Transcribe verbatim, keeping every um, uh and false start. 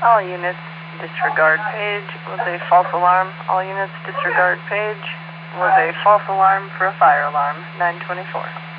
All units disregard page was a false alarm. All units disregard page was a false alarm for a fire alarm. nine twenty-four.